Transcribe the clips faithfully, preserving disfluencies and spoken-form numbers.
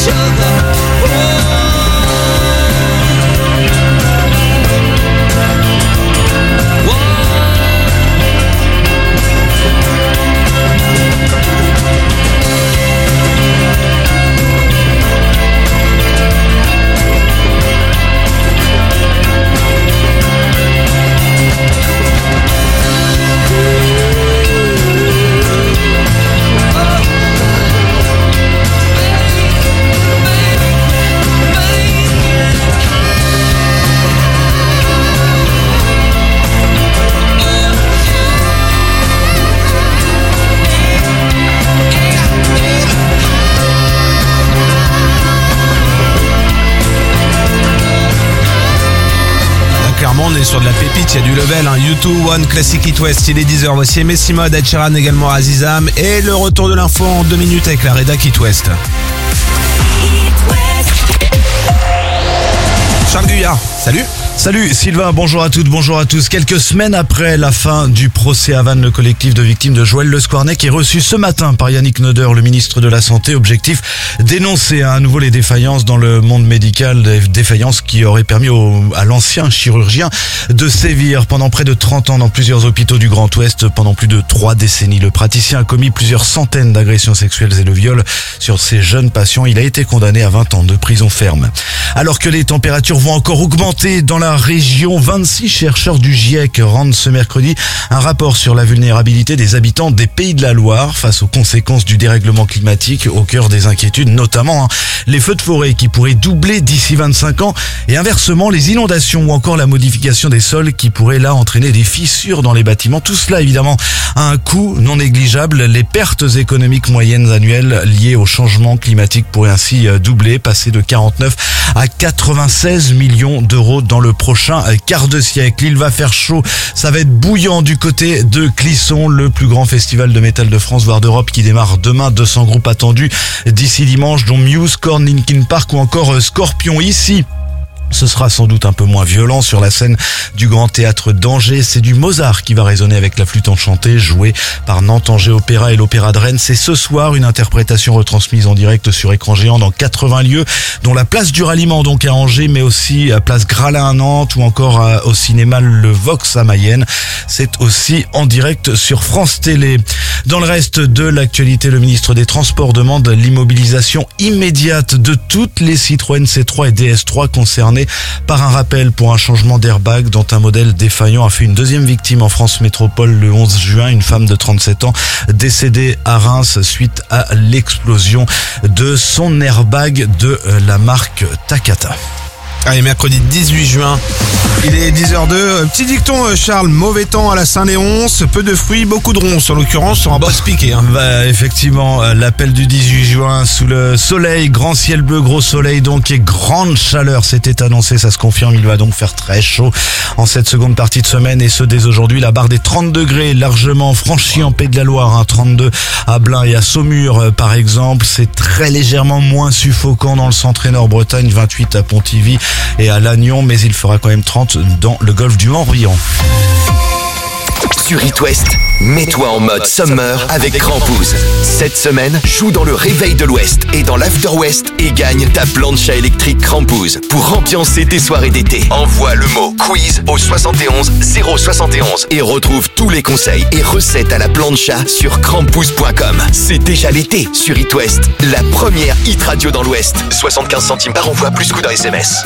each other. On est sur de la pépite, il y a du level, hein. U deux, One, Classic It West, il est dix heures. Voici Messi Mode, Ed Sheeran, également Azizam. Et le retour de l'info en deux minutes avec la rédac It West. Charles Guyard, salut. Salut Sylvain, bonjour à toutes, bonjour à tous. Quelques semaines après la fin du procès à Vannes, le collectif de victimes de Joël Le Squarnec est reçu ce matin par Yannick Noder, le ministre de la Santé. Objectif, dénoncer à nouveau les défaillances dans le monde médical, des défaillances qui auraient permis au, à l'ancien chirurgien de sévir pendant près de trente ans dans plusieurs hôpitaux du Grand Ouest pendant plus de trois décennies. Le praticien a commis plusieurs centaines d'agressions sexuelles et de viols sur ses jeunes patients. Il a été condamné à vingt ans de prison ferme. Alors que les températures vont encore augmenter dans la région, vingt-six chercheurs du GIEC rendent ce mercredi un rapport sur la vulnérabilité des habitants des Pays de la Loire face aux conséquences du dérèglement climatique, au cœur des inquiétudes, notamment hein, les feux de forêt qui pourraient doubler d'ici vingt-cinq ans et inversement les inondations ou encore la modification des sols qui pourraient là entraîner des fissures dans les bâtiments. Tout cela évidemment a un coût non négligeable. Les pertes économiques moyennes annuelles liées au changement climatique pourraient ainsi doubler, passer de quarante-neuf à quatre-vingt-seize millions d'euros dans le prochain quart de siècle. Il va faire chaud, ça va être bouillant du côté de Clisson, le plus grand festival de métal de France voire d'Europe qui démarre demain. deux cents groupes attendus d'ici dimanche, dont Muse, Korn, Linkin Park ou encore Scorpion. Ici, ce sera sans doute un peu moins violent sur la scène du Grand Théâtre d'Angers. C'est du Mozart qui va résonner avec la flûte enchantée, jouée par Nantes Angers Opéra et l'Opéra de Rennes. C'est ce soir une interprétation retransmise en direct sur écran géant dans quatre-vingts lieux, dont la place du Ralliement donc à Angers, mais aussi à place Gralin à Nantes ou encore à, au cinéma Le Vox à Mayenne. C'est aussi en direct sur France Télé. Dans le reste de l'actualité, le ministre des Transports demande l'immobilisation immédiate de toutes les Citroën C trois et D S trois concernées par un rappel pour un changement d'airbag dont un modèle défaillant a fait une deuxième victime en France métropole le onze juin, une femme de trente-sept ans décédée à Reims suite à l'explosion de son airbag de la marque Takata. Allez, mercredi dix-huit juin, il est dix heures deux. Petit dicton, Charles, mauvais temps à la Saint-Léonce, peu de fruits, beaucoup de ronces. En l'occurrence, on va pas se piquer. Hein. Bah, effectivement, l'appel du dix-huit juin sous le soleil, grand ciel bleu, gros soleil donc et grande chaleur. C'était annoncé, ça se confirme, il va donc faire très chaud en cette seconde partie de semaine et ce dès aujourd'hui. La barre des trente degrés largement franchie en Pays de la Loire, hein, trente-deux à Blain et à Saumur par exemple. C'est très légèrement moins suffocant dans le centre et nord-Bretagne, vingt-huit à Pontivy et à Lannion, mais il fera quand même trente dans le golfe du Morbihan. Sur It West, mets-toi en mode summer avec Crampouze. Cette semaine, joue dans le réveil de l'Ouest et dans l'After West et gagne ta plancha électrique Crampouze pour ambiancer tes soirées d'été. Envoie le mot quiz au soixante et onze zéro soixante et onze et retrouve tous les conseils et recettes à la plancha sur crampouze point com. C'est déjà l'été sur It West, la première hit radio dans l'Ouest. soixante-quinze centimes par envoi plus coût d'un S M S.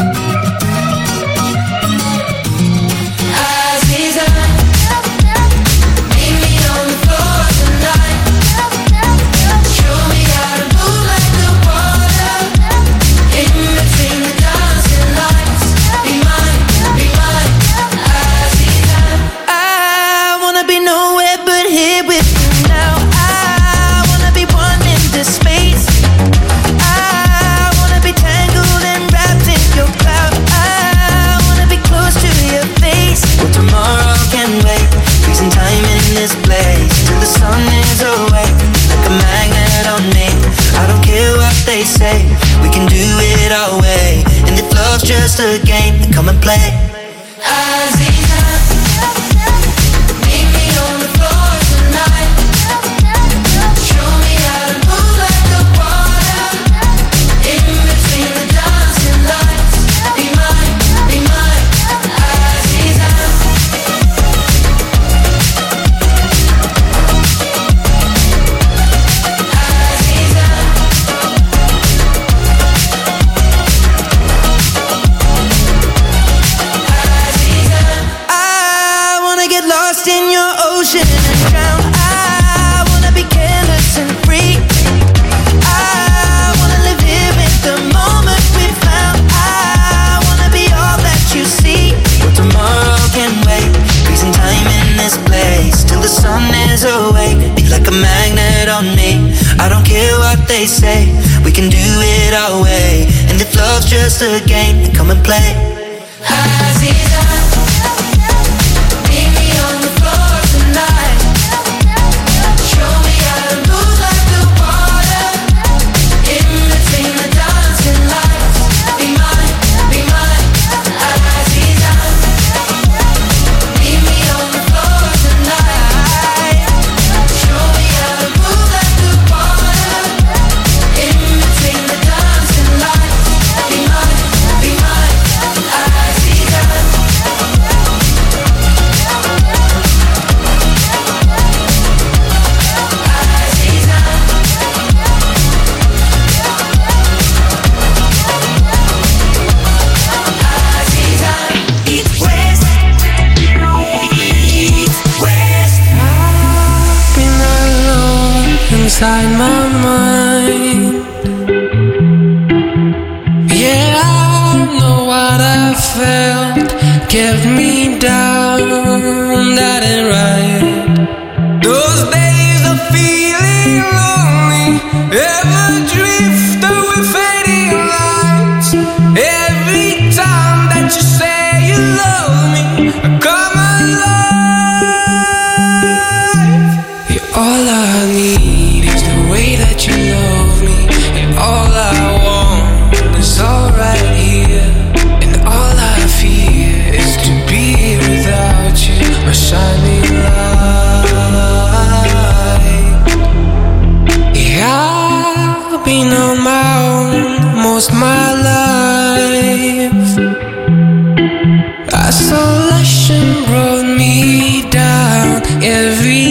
Say we can do it our way, and if love's just a game, then come and play. Aziza, meet me on the floor tonight. Show me how to move like the water. It just a game, then come and play. Aziza, meet me on the floor tonight. Show me how to move like the water in between the dancing lights. Be mine, be mine, Aziza. Meet me on the floor tonight. Show me how to move like the water in between the dancing lights. Be mine, be mine, Aziza. East West, East West. I've been alone inside my mind. Yeah, I know what I felt kept me down. That ain't right. Those days of feeling lonely ever drift away fading lights. Every time that you say you love me, I come alive. Yeah, all I need is the way that you love me, and all I want is all right here, and all I fear is to be without you, my shining light. Yeah, I've been on my own most my life. Isolation brought me down every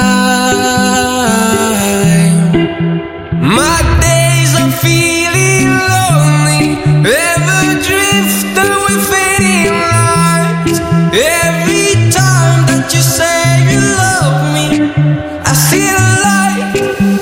time. My days of feeling lonely ever drift away fading lights. Every time that you say you love me, I see the light.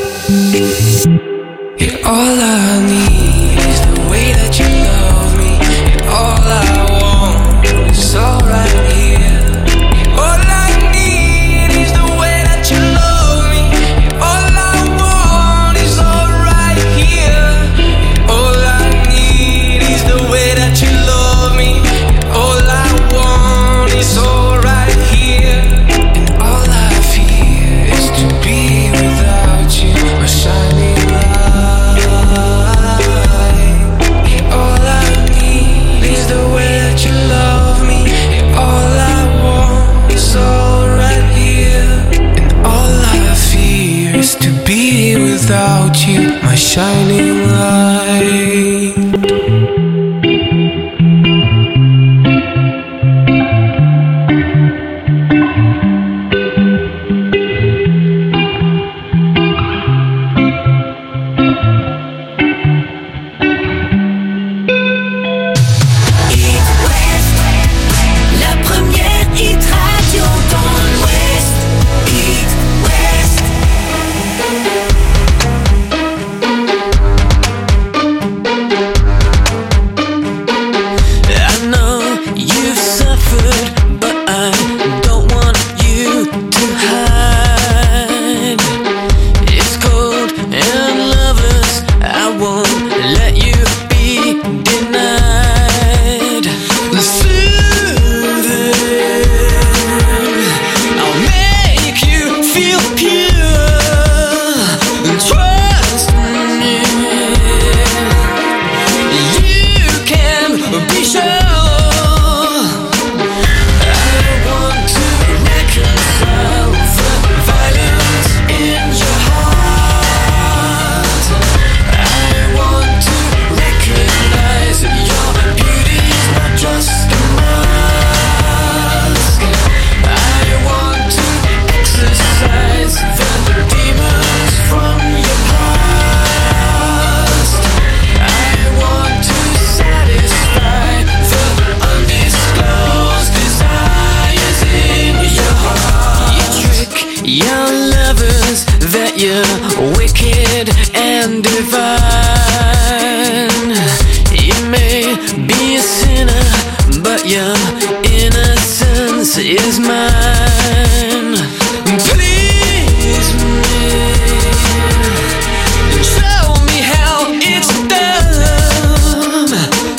Yeah, all I need is the way that you love me, and all I want is all right here. All I need is the way that you love me, and all I want is all right here. All I need is the way that you love me, and all I want is all right here. And all I fear is to be without you, my shining light. And all I need is the way that you love me, and all I want is all right here. And all I fear is to be without you, my shining light. East West, la première hit radio dans l'Ouest. East West. I know you've suffered, but I don't want you to hide. It's cold and loveless, I won't let you be denied. Soothing, I'll make you feel pure. Trust me, you can be sure. I want to reconcile the violence in your heart. I want to recognize your beauty is not just a mask. I want to exorcise the demons from your past. I want to satisfy the undisclosed desires in your heart. You trick your lovers that you're wicked and divine. You may be a sinner, but your innocence is mine. Please me, show me how it's done.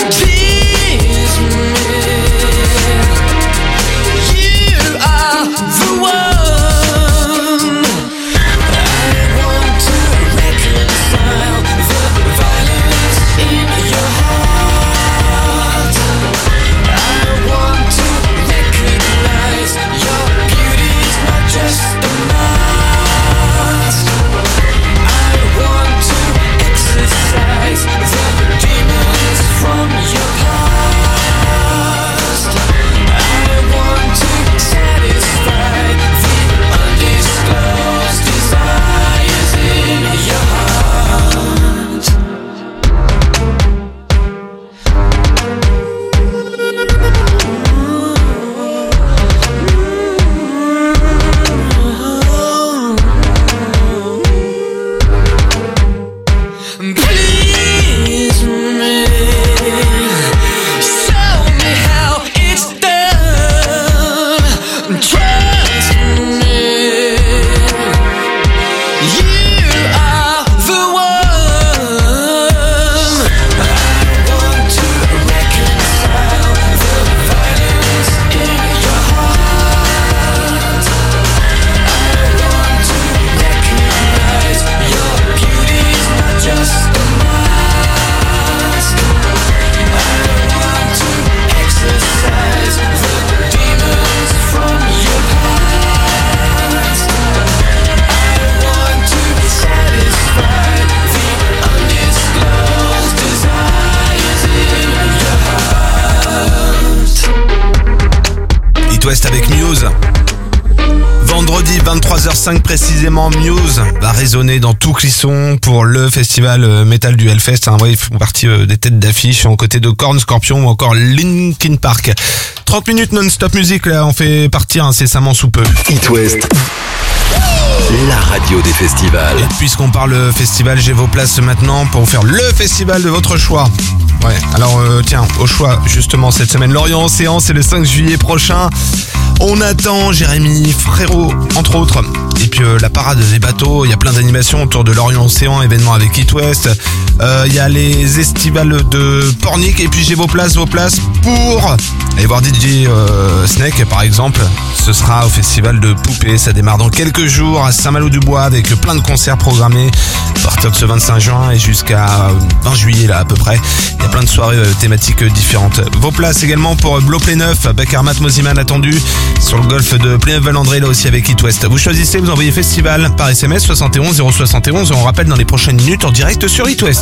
West avec Muse. Vendredi vingt-trois heures cinq précisément, Muse va résonner dans tout Clisson pour le festival métal du Hellfest. Hein, ouais, ils font partie euh, des têtes d'affiche en côté de Korn, Scorpion ou encore Linkin Park. trente minutes non-stop musique, là on fait partir incessamment sous peu. It West, la radio des festivals. Et puisqu'on parle festival, j'ai vos places maintenant pour faire le festival de votre choix. Ouais, alors euh, tiens, au choix justement cette semaine, Lorient Océan, c'est le cinq juillet prochain. On attend Jérémy Frérot, entre autres. Et puis euh, la parade des bateaux, il y a plein d'animations autour de Lorient Océan, événements avec It West. Euh, il y a les estivales de Pornic. Et puis j'ai vos places, vos places pour aller voir D J euh, Snake par exemple. Ce sera au festival de Poupée. Ça démarre dans quelques jours à Saint-Malo-du-Bois avec plein de concerts programmés à partir de ce vingt-cinq juin et jusqu'à vingt juillet là à peu près. Il y a plein de soirées euh, thématiques différentes. Vos places également pour Blo Pléneuf, Bakarmat Moziman attendu sur le golfe de Pléneuf-Valandré là aussi avec It West. Vous choisissez, vous envoyez festival par S M S soixante et onze zéro soixante et onze et on rappelle dans les prochaines minutes en direct sur It West.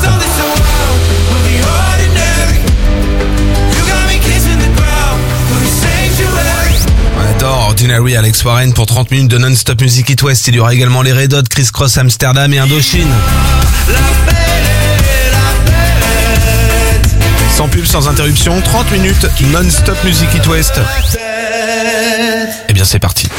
On adore Ordinary, Alex Warren pour trente minutes de non-stop music It West. Il y aura également les Red Hot, Criss Cross Amsterdam et Indochine. Sans pub, sans interruption, trente minutes non-stop music It West. Eh bien c'est parti.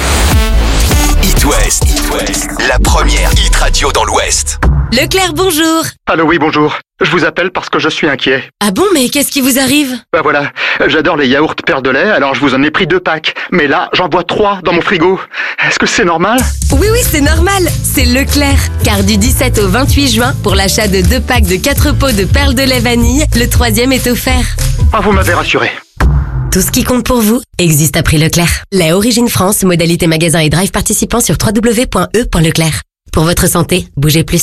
It West, It West, la première hit radio dans l'Ouest. Leclerc, bonjour. Allô, oui, bonjour. Je vous appelle parce que je suis inquiet. Ah bon, mais qu'est-ce qui vous arrive? Bah voilà, j'adore les yaourts Père de lait, alors je vous en ai pris deux packs. Mais là, j'en bois trois dans mon frigo. Est-ce que c'est normal? Oui, oui, c'est normal. C'est Leclerc. Car du dix-sept au vingt-huit juin, pour l'achat de deux packs de quatre pots de perles de lait vanille, le troisième est offert. Ah, vous m'avez rassuré. Tout ce qui compte pour vous existe à prix Leclerc. Lait Origine France, modalité magasin et drive participant sur w w w point e point leclerc. Pour votre santé, bougez plus.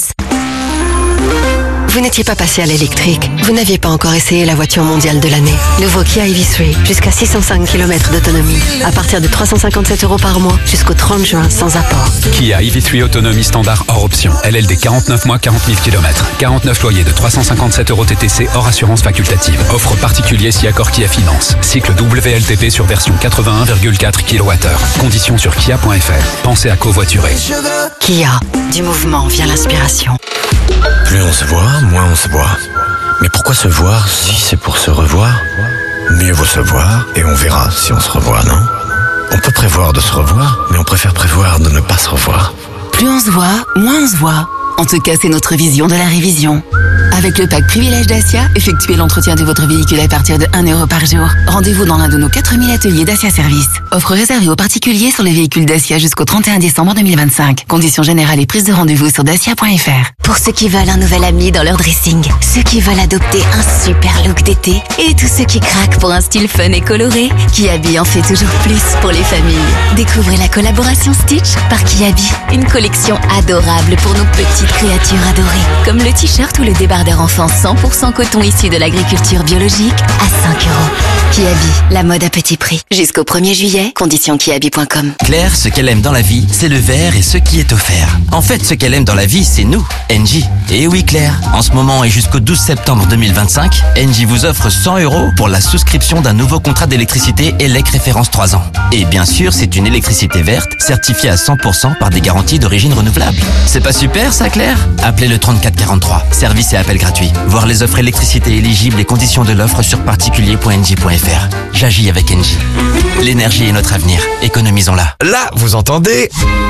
Vous n'étiez pas passé à l'électrique. Vous n'aviez pas encore essayé la voiture mondiale de l'année. Nouveau Kia E V trois, jusqu'à six cent cinq kilomètres d'autonomie. À partir de trois cent cinquante-sept euros par mois, jusqu'au trente juin, sans apport. Kia E V trois autonomie standard hors option. L L D quarante-neuf mois, quarante mille kilomètres. quarante-neuf loyers de trois cent cinquante-sept euros T T C hors assurance facultative. Offre particulier si accord Kia Finance. Cycle W L T P sur version quatre-vingt-un virgule quatre kilowattheures. Conditions sur kia point f r. Pensez à covoiturer. Kia, du mouvement vient l'inspiration. Plus on se voit, moins on se voit. Mais pourquoi se voir si c'est pour se revoir? Mieux vaut se voir et on verra si on se revoit, non? On peut prévoir de se revoir, mais on préfère prévoir de ne pas se revoir. Plus on se voit, moins on se voit. En tout cas, c'est notre vision de la révision. Avec le pack Privilège Dacia, effectuez l'entretien de votre véhicule à partir de un euro par jour. Rendez-vous dans l'un de nos quatre mille ateliers Dacia Service. Offre réservée aux particuliers sur les véhicules Dacia jusqu'au trente et un décembre deux mille vingt-cinq. Conditions générales et prise de rendez-vous sur dacia point f r. Pour ceux qui veulent un nouvel ami dans leur dressing, ceux qui veulent adopter un super look d'été et tous ceux qui craquent pour un style fun et coloré, Kiabi en fait toujours plus pour les familles. Découvrez la collaboration Stitch par Kiabi, une collection adorable pour nos petites créatures adorées, comme le t-shirt ou le débardeur enfant cent pour cent coton issu de l'agriculture biologique à cinq euros. Kiabi, la mode à petit prix. Jusqu'au premier juillet, conditions kiabi point com. Claire, ce qu'elle aime dans la vie, c'est le verre et ce qui est offert. En fait, ce qu'elle aime dans la vie, c'est nous, Engie. Et oui Claire, en ce moment et jusqu'au douze septembre deux mille vingt-cinq, Engie vous offre cent euros pour la souscription d'un nouveau contrat d'électricité E L E C référence trois ans. Et bien sûr, c'est une électricité verte, certifiée à cent pour cent par des garanties d'origine renouvelable. C'est pas super ça Claire? Appelez le trente-quatre quarante-trois. Service et appel gratuit. Voir les offres électricité éligibles et conditions de l'offre sur particulier point engie point f r. J'agis avec Engie. L'énergie est notre avenir. Économisons-la. Là, vous entendez?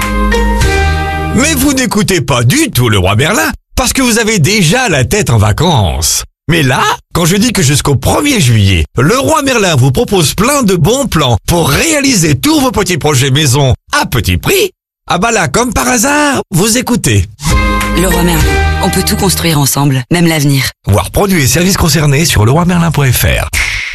Mais vous n'écoutez pas du tout le roi Merlin, parce que vous avez déjà la tête en vacances. Mais là, quand je dis que jusqu'au premier juillet, le roi Merlin vous propose plein de bons plans pour réaliser tous vos petits projets maison à petit prix, ah bah là, comme par hasard, vous écoutez. Le roi Merlin, on peut tout construire ensemble, même l'avenir. Voir produits et services concernés sur le roi merlin point f r.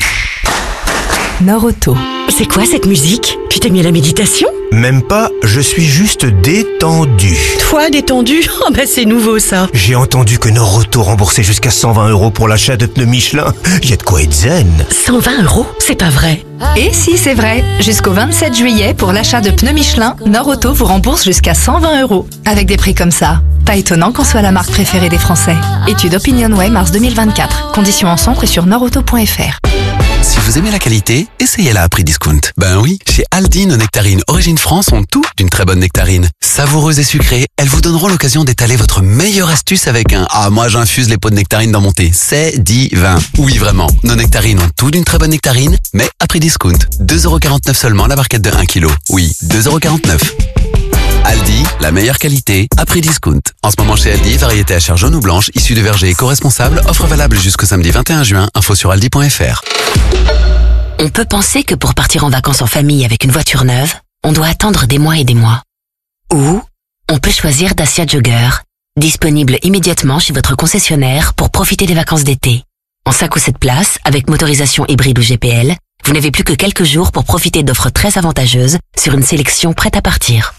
Nord-Auto. C'est quoi cette musique? Tu t'es mis à la méditation? Même pas, je suis juste détendu. Toi, détendu? Oh bah c'est nouveau ça. J'ai entendu que Nord-Auto remboursait jusqu'à cent vingt euros pour l'achat de pneus Michelin. Y a de quoi être zen. cent vingt euros? C'est pas vrai. Et si, c'est vrai. Jusqu'au vingt-sept juillet, pour l'achat de pneus Michelin, Nord-Auto vous rembourse jusqu'à cent vingt euros. Avec des prix comme ça. Pas étonnant qu'on soit la marque préférée des Français. Étude OpinionWay, mars deux mille vingt-quatre. Conditions en centre et sur nordauto point f r. Si vous vous aimez la qualité, essayez-la à prix discount. Ben oui, chez Aldi, nos nectarines Origine France ont tout d'une très bonne nectarine. Savoureuses et sucrées, elles vous donneront l'occasion d'étaler votre meilleure astuce avec un « Ah, moi j'infuse les pots de nectarines dans mon thé, c'est divin ». Oui, vraiment, nos nectarines ont tout d'une très bonne nectarine, mais à prix discount. deux euros quarante-neuf seulement la barquette de un kilo. Oui, deux euros quarante-neuf. Aldi, la meilleure qualité, à prix discount. En ce moment chez Aldi, variété à chair jaune ou blanche, issue de verger éco-responsable, offre valable jusqu'au samedi vingt et un juin, info sur aldi point f r. On peut penser que pour partir en vacances en famille avec une voiture neuve, on doit attendre des mois et des mois. Ou on peut choisir Dacia Jogger, disponible immédiatement chez votre concessionnaire pour profiter des vacances d'été. En cinq ou sept places, avec motorisation hybride ou G P L, vous n'avez plus que quelques jours pour profiter d'offres très avantageuses sur une sélection prête à partir.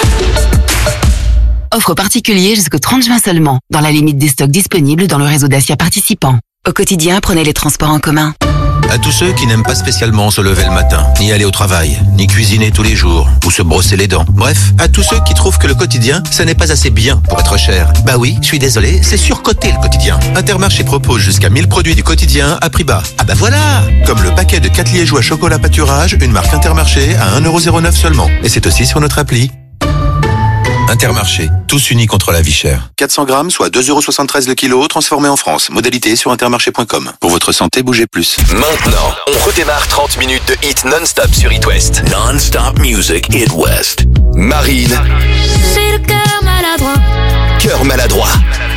Offre particulier jusqu'au trente juin seulement, dans la limite des stocks disponibles dans le réseau Dacia participant. Au quotidien, prenez les transports en commun. À tous ceux qui n'aiment pas spécialement se lever le matin, ni aller au travail, ni cuisiner tous les jours, ou se brosser les dents. Bref, à tous ceux qui trouvent que le quotidien, ça n'est pas assez bien pour être cher. Bah oui, je suis désolé, c'est surcoté le quotidien. Intermarché propose jusqu'à mille produits du quotidien à prix bas. Ah bah voilà! Comme le paquet de quatre liégeois chocolat pâturage, une marque Intermarché à un euro zéro neuf seulement. Et c'est aussi sur notre appli. Intermarché, tous unis contre la vie chère. quatre cents grammes, soit deux euros soixante-treize le kilo, transformé en France. Modalité sur intermarché point com. Pour votre santé, bougez plus. Maintenant, on redémarre trente minutes de hit non-stop sur It West. Non-stop music, It West. Marine. J'ai le cœur maladroit. Cœur maladroit.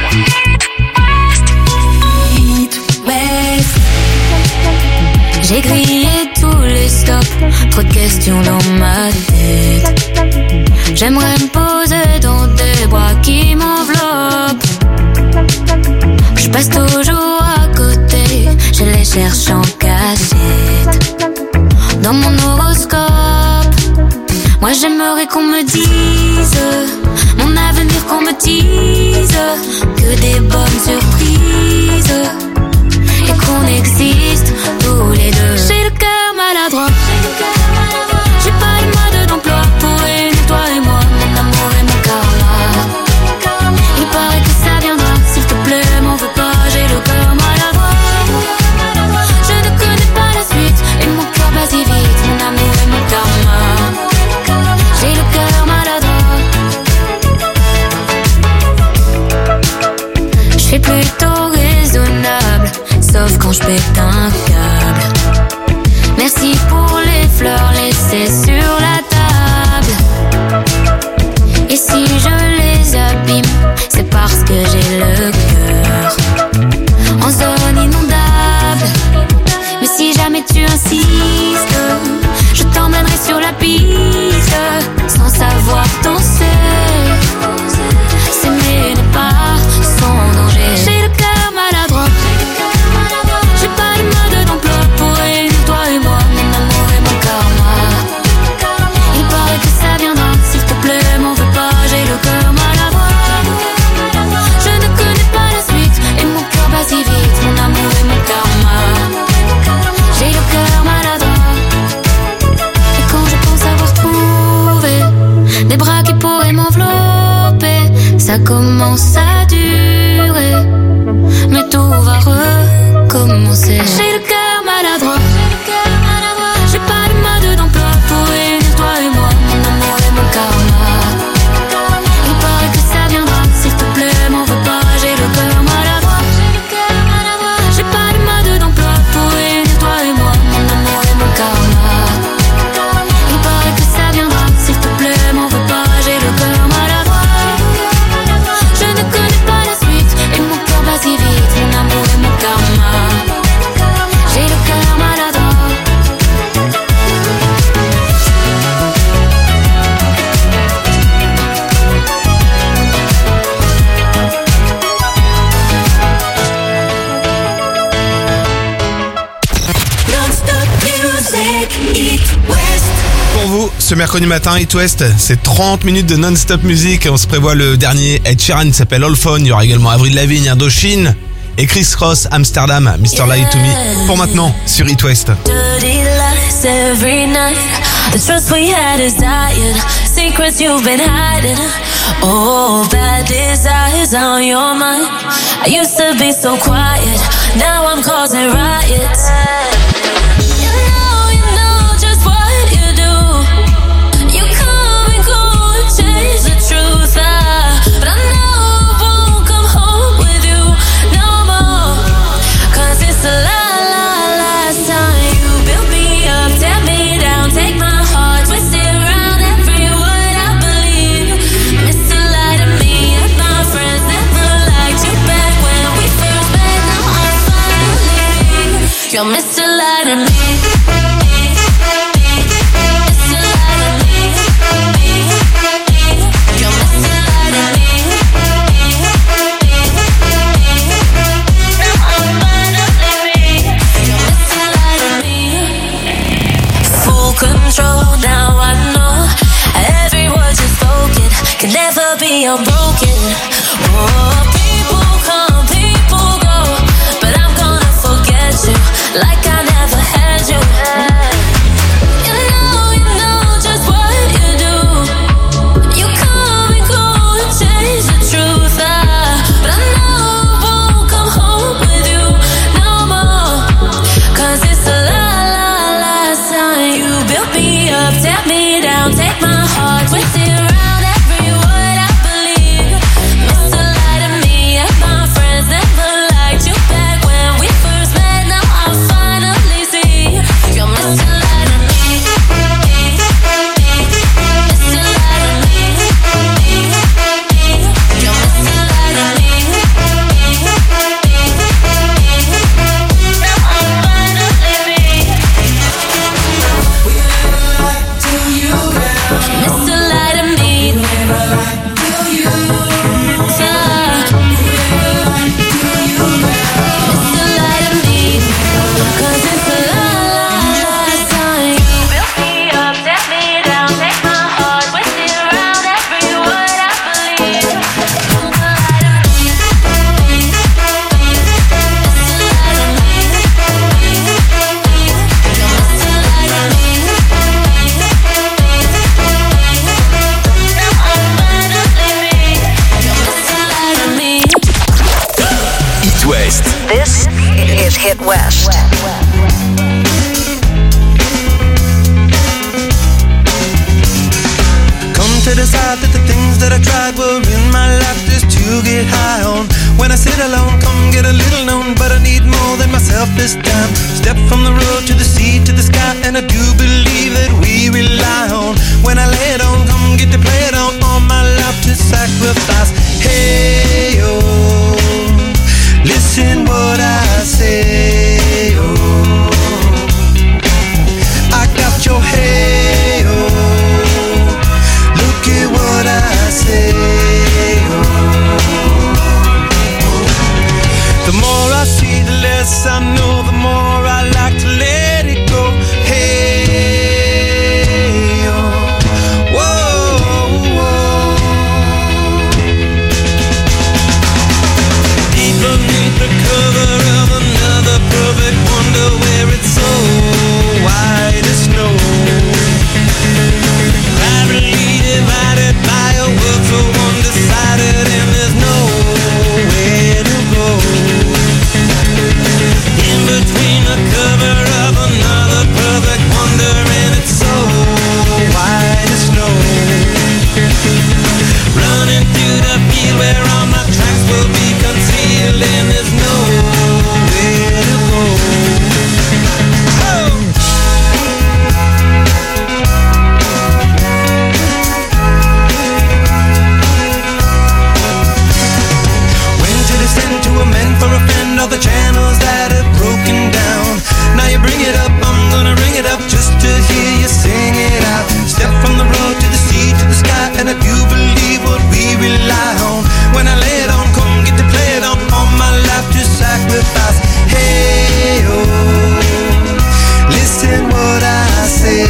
It West. J'ai grillé tous les stops. Trop de questions dans ma tête. J'aimerais me poser dans des bras qui m'enveloppent. Je passe toujours à côté, je les cherche en cachette. Dans mon horoscope, moi j'aimerais qu'on me dise mon avenir, qu'on me dise que des bonnes surprises et qu'on existe tous les deux. J'ai le cœur maladroit. J'ai pas le mode d'emploi pour réunir toi et moi, mon amour et mon karma. Il paraît que ça viendra, s'il te plaît, m'en veux pas, j'ai le cœur maladroit. Je ne connais pas la suite, et mon cœur bat si vite, mon amour et mon karma. J'ai le cœur maladroit. Je suis plutôt raisonnable, sauf quand je pète un câble. Merci pour les fleurs laissées sur la table. Et si je les abîme, c'est parce que j'ai le cœur en zone inondable. Mais si jamais tu insistes, je t'emmènerai sur la piste sans savoir danser. S'aimer n'est pas sans danger. J'ai le cœur maladroit. J'ai pas le mode d'emploi pour réunir toi et moi, mon amour et mon karma. Il paraît que ça viendra, s'il te plaît, m'en veux pas, j'ai le cœur maladroit. Je ne connais pas la suite, et mon cœur bat si vite, mon amour et mon karma. J'ai le cœur maladroit. Et quand je pense avoir trouvé des bras qui pourraient m'envelopper, ça commence à durer, mais tout va recommencer. J'ai le cœur maladroit. J'ai pas le mode d'emploi pour réunir toi et moi, mon amour et mon karma. Il paraît que ça viendra, s'il te plaît, m'en veux pas, j'ai le cœur maladroit. J'ai pas le mode d'emploi pour réunir toi et moi, mon amour et mon karma. Il paraît que ça viendra, s'il te plaît, m'en veux pas, j'ai le cœur maladroit. Je ne connais pas la suite, et mon cœur bat si vite, mon amour et mon karma. J'ai le cœur maladroit. Non-stop music, It West. Pour vous, ce mercredi matin, It West, c'est trente minutes de non-stop musique. On se prévoit le dernier Ed Sheeran, qui s'appelle All Phone. Il y aura également Avril Lavigne, Indochine et Chris Cross, Amsterdam, mister Lie to Me. Pour maintenant, sur It West. Dirty lies every night. The trust we had is dying. Secrets you've been hiding. Oh, bad desires on your mind. I used to be so quiet. Now I'm causing riots. You're Mister Light of Me. Control, now I know every word you've spoken can never be unbroken. Oh, people come, people go, but I'm gonna forget you like I never had you. You know, you know just what you do. You come and go and change the truth. Ah, but I know I won't come home with you no more, 'cause it's a lie, lie, lie sign. You built me up, tear me down, take my heart, twist it around every word I believe. Mister Light of Me and my friends never liked you back when we first met. Now I finally see you're Mister Light of Me. Mister Light of Me. You're Mister Light of Me. Now I finally see. Mister Light of Me. Never lied to you. Mister Light of Me. 'Cause it's a lie, lie sign. You built me up, tear me down, take my heart, twist it around every word I believe. Mister Light of Me. Mister Light of Me. You're Mister Light of Me. It West. This is Hit West. Come to decide that the things that I tried were in my life just to get high on. When I sit alone, come get a little known, but I need more than myself this time. Step from the road to the sea to the sky, and I do believe that we rely on. When I lay it on, come get to play it on, all my life to sacrifice. Hey, oh, listen what I say, oh, I got your hey, oh, look at what I say, oh. The more I see, the less I know, the more I like to let it go. Hey, oh, whoa, whoa. Deep beneath the cover of another perfect wonder, where it's so white as snow, privately divided by a world so undecided, and there's nowhere to go. In between the cover of another perfect wonder, and it's so white as snow, running through the field where all my tracks will be concealed, and there's nowhere to go. Oh! When to descend to amend for a friend, all the channels that have broken down. Now you bring it up, I'm gonna ring it up just to hear you sing it out. Step from the road to the sea to the sky, and I do believe what we rely on. When I lay it on, come get to play it on, all my life to sacrifice. Hey, oh, listen what I say,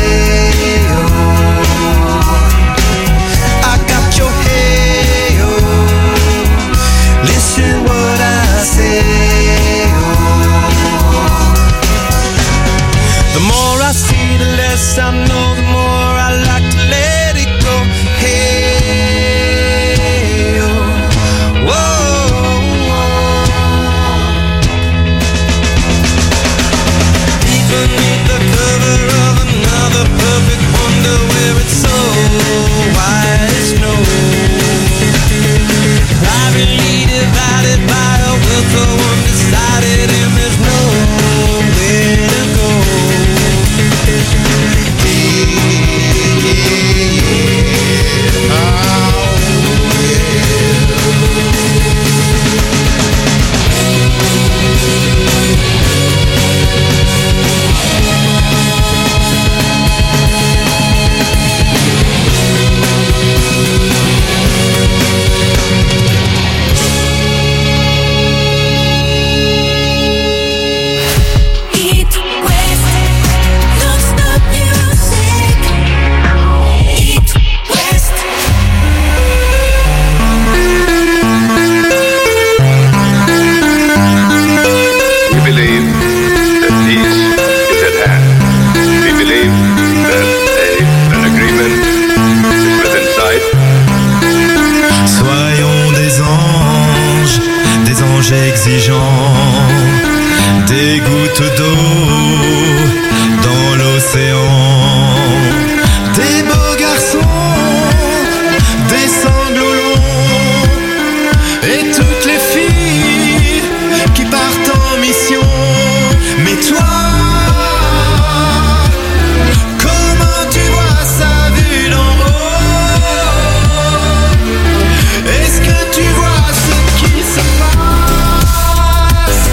oh, I got your hey, oh, listen what I say, oh. The more I see, the less I know, the more I like to let it go. Hey, oh, whoa, whoa. Deep beneath the cover of another perfect wonder, where it's so white as snow, privately divided by a world so undecided, and there's nowhere to go. des gouttes d'eau dans l'océan, des beaux garçons, des sanglots longs et toutes les filles qui partent en mission. Mais toi, comment tu vois ça vu d'en haut? Est-ce que tu vois ce qui se passe?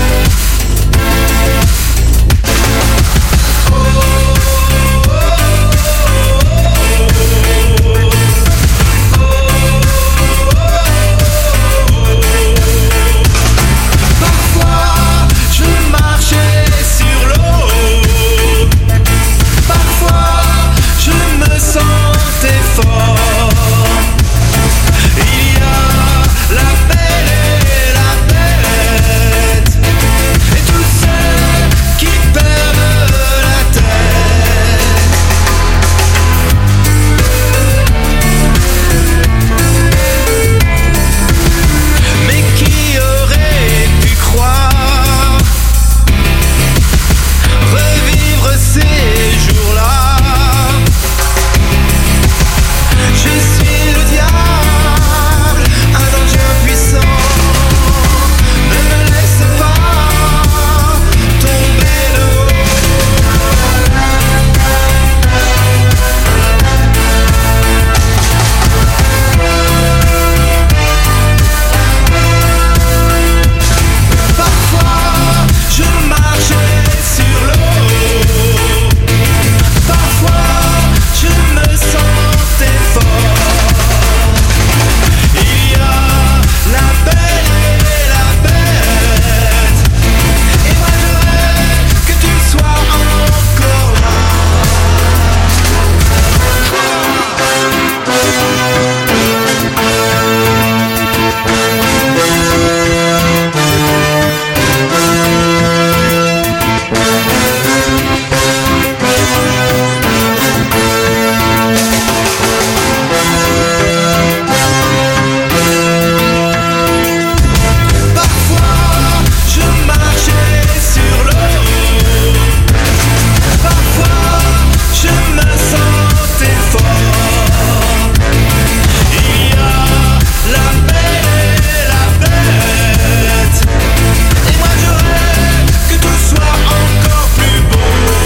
Parfois je marchais sur l'eau, parfois je me sentais fort. Il y a la belle et la bête, et tous ceux qui perdent la tête. Mais qui aurait pu croire revivre ces jours-là? Je suis le diable, un ange impuissant. Ne me laisse pas tomber de haut. Parfois je marchais sur l'eau, parfois je me sentais fort. Il y a la belle et la bête, et moi je rêve que tu sois encore là. Parfois je marchais sur l'eau, parfois je me sentais fort. Il y a la belle et la bête, et moi je rêve que tout soit encore plus beau.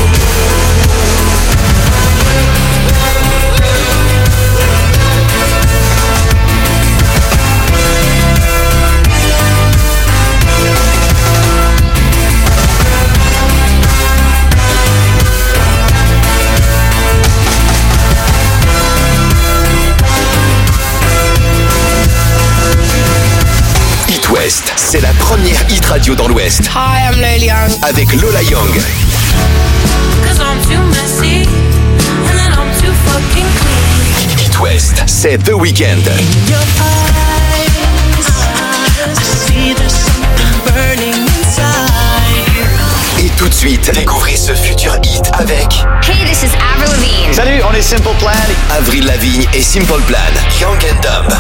It West, c'est la première hit radio dans l'Ouest. Hi, I'm Lil Young. Avec Lola Young. Cause I'm too messy, and then I'm too fucking clean. It West, c'est The Weeknd. Your eyes, I see there's something burning inside. Et tout de suite, découvrez ce futur hit avec Hey, this is Avril Lavigne. Salut, on est Simple Plan. Avril Lavigne et Simple Plan. Young and Dumb.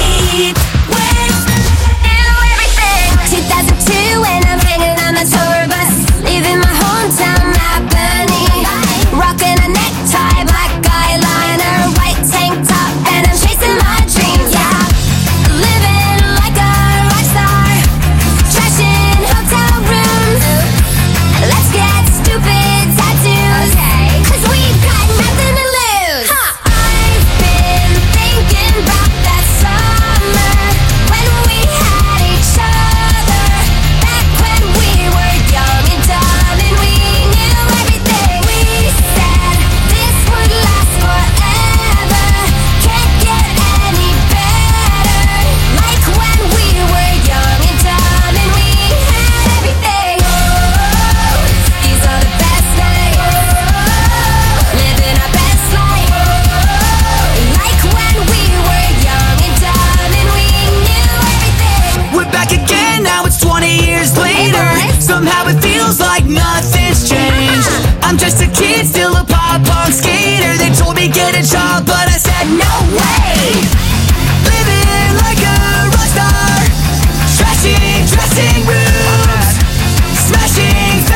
two thousand two and I'm hanging on the tour bus, leaving my hometown Albany, rocking a necktie, black eyeliner, white tank top, and I'm chasing my dreams. Yeah, living like a rock star, trashing hotel rooms. Let's get stupid tattoos, cause we've got nothing to lose. I've been thinking about that summer when we had each other, back when we were young and dumb and we knew everything. We said this would last forever, can't get any better, like when we were young and dumb and we had everything. Oh, these are the best nights, living our best life, like when we were young and dumb and we knew everything. We're back again, now it's twenty years later. Somehow it feels like nothing's changed. I'm just a kid, still a pop-punk skater. They told me get a job, but I said no way. Living like a rock star, trashing dressing rooms, smashing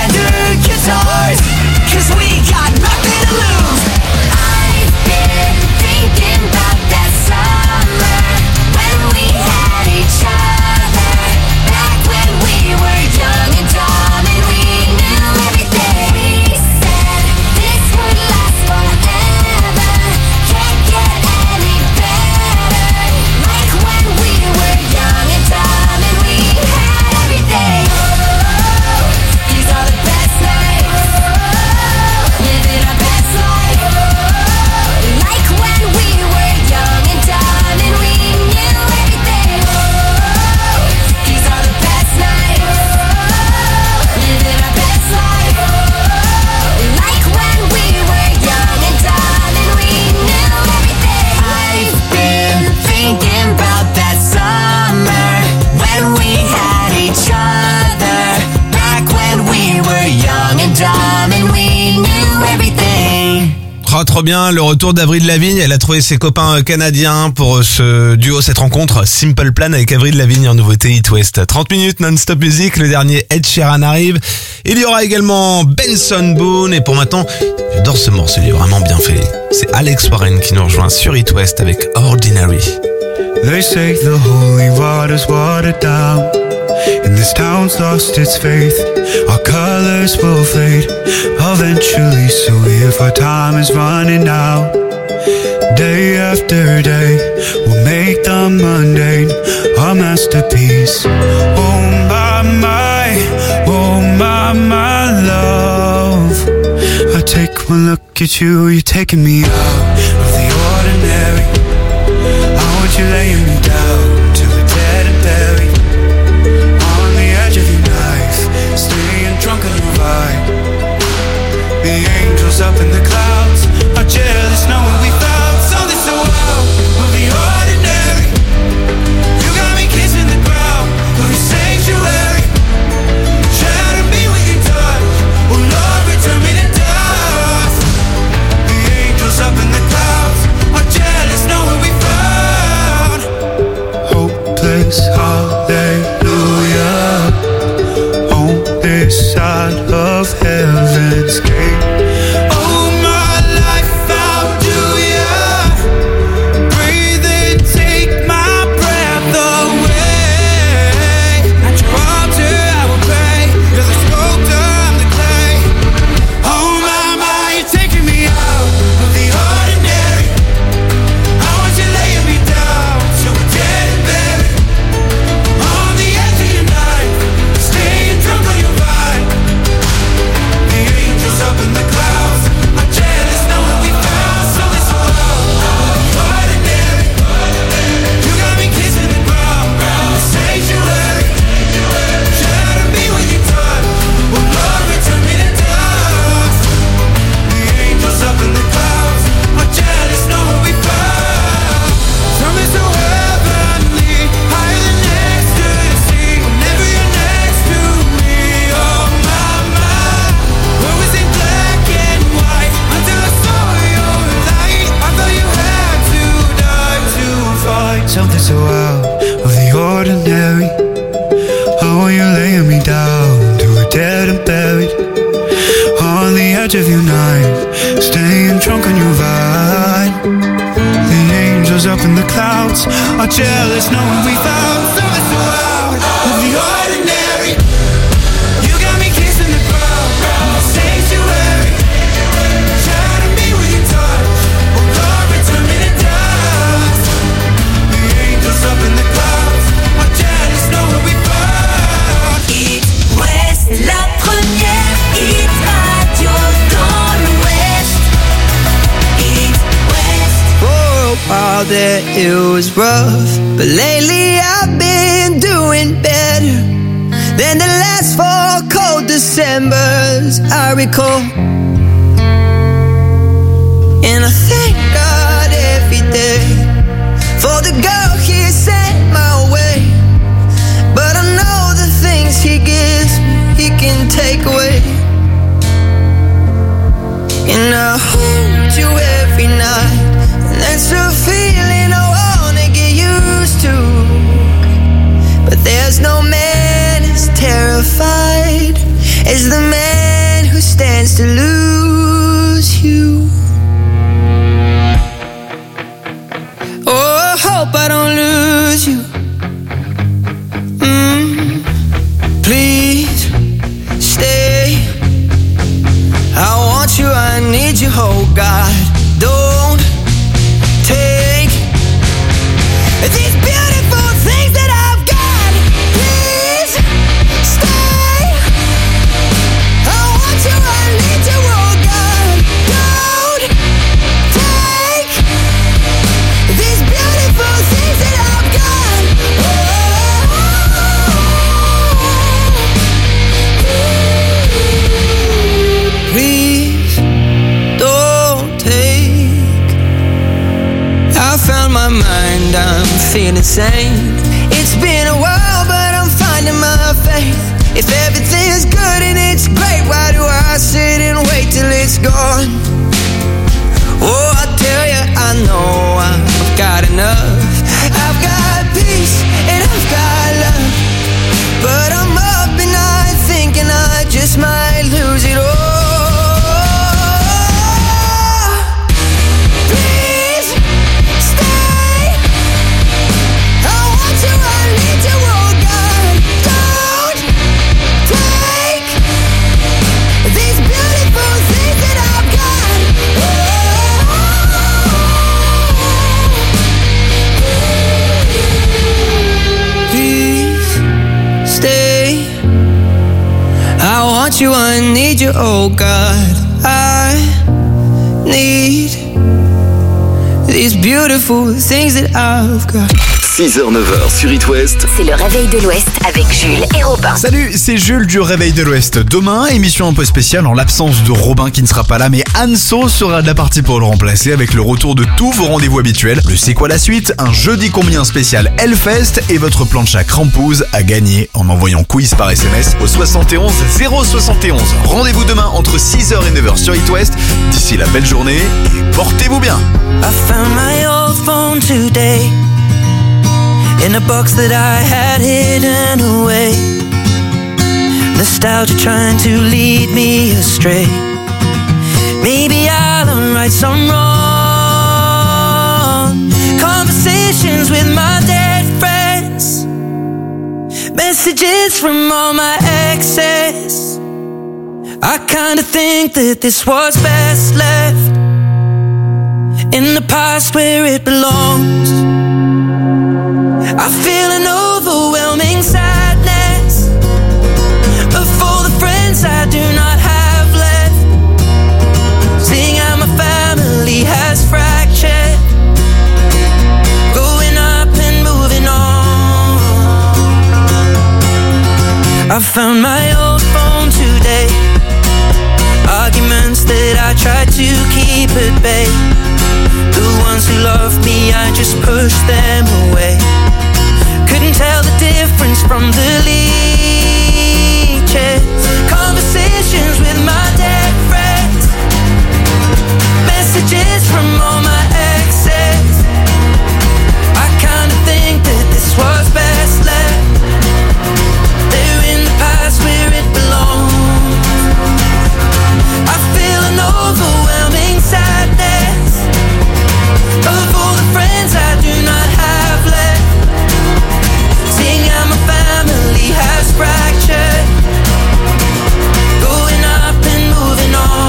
Oh, trop bien, le retour d'Avril Lavigne. Elle a trouvé ses copains canadiens pour ce duo, cette rencontre Simple Plan avec Avril Lavigne en nouveauté It West. trente minutes non-stop musique, le dernier Ed Sheeran arrive. Il y aura également Benson Boone. Et pour maintenant, j'adore ce morceau, il est vraiment bien fait. C'est Alex Warren qui nous rejoint sur It West avec Ordinary. They say the holy water's watered down, and this town's lost its faith. Our colors will fade eventually, so if our time is running out, day after day, we'll make the mundane our masterpiece. Oh my, my, oh my, my love, I take one look at you, you're taking me out of the ordinary. I want you laying me down till we're dead and buried, on the edge of your knife, staying drunk on your vibe. The angels up in the clouds are jealous knowing we found something so out of the ordinary. You got me kissing the ground of your sanctuary. Shatter me with your touch, oh Lord, return me to dust. The angels up in the clouds are jealous knowing we found hopeless hallelujah on this side of heaven's gate. Oh my life, how do ya breathe and take my breath away? At your altar I will pray, you're the sculptor, I'm the clay. Oh my, my, you're taking me out of the ordinary. I want you laying me down till we're dead and buried, on the edge of your knife, staying drunk on your vibe. The angels up in the clouds are jealous knowing we found something so out of the ordinary. You got me kissing the ground, the sanctuary. Shatter me with your touch, oh Lord, return me to dust. The angels up in the clouds are jealous knowing we found something so heavenly, higher than ecstasy. Whenever you're next to me, oh my, my. What was in black and white until I saw your light? I thought you had to die to fight something so out of the ordinary. How are you laying me down till we're dead and buried, on the edge of your knife, staying drunk on your vine. The angels up in the clouds are jealous knowing we found something so out of the ordinary. You got me kissing the ground, the sanctuary. Shatter me with your touch, oh Lord, return me to dust. The angels up in the clouds are jealous knowing we found It West, la première hit radio dans l'Ouest. It West. For a while there it was rough, but lately I've been doing better than the last four cold Decembers I recall. And I thank God every day for the girl He sent my way. But I know the things He gives me, He can take away. And I hold you every night, and that's a feeling I wanna get used to. But there's no man as terrified as the man who stands to lose you. Oh, I hope I don't lose you. Mm, please stay. I want you, I need you, oh God. Don't take these beautiful things that I've got. Please stay. I want you, I need you, oh God. Don't take these beautiful things that I've got. Please don't take. I found my mind, I'm feeling sane. It's been a while, but I'm finding my faith. If everything's good and it's great, why do I sit and wait till it's gone? want you, I need you, oh God. I need these beautiful things that I've got. six heures neuf heures sur It West. C'est le réveil de l'Ouest avec Jules et Robin. Salut, c'est Jules du Réveil de l'Ouest. Demain, émission un peu spéciale en l'absence de Robin qui ne sera pas là, mais Anso sera de la partie pour le remplacer avec le retour de tous vos rendez-vous habituels. Le C'est quoi la suite, un jeudi combien spécial Hellfest et votre plancha Crampouz à gagner en envoyant quiz par S M S au soixante et onze zéro soixante et onze. Rendez-vous demain entre six heures et neuf heures sur It West. D'ici là, belle journée et portez-vous bien. I found my old phone today in a box that I had hidden away. Nostalgia trying to lead me astray. Maybe I'll right some wrong. Conversations with my dead friends. Messages from all my exes. I kinda think that this was best left in the past where it belongs. I feel an overwhelming sadness of all the friends I do not have left. Seeing how my family has fractured, growing up and moving on. I found my old phone today. Arguments that I tried to keep at bay. The ones who loved me, I just pushed them away. Couldn't tell the difference from the leeches. Conversations with my dead friends. Messages from all my exes. I kinda think that this was best left there in the past where it belongs. I feel an overwhelming sadness of all the friends I do not have left. Seeing how my family has fractured, going up and moving on.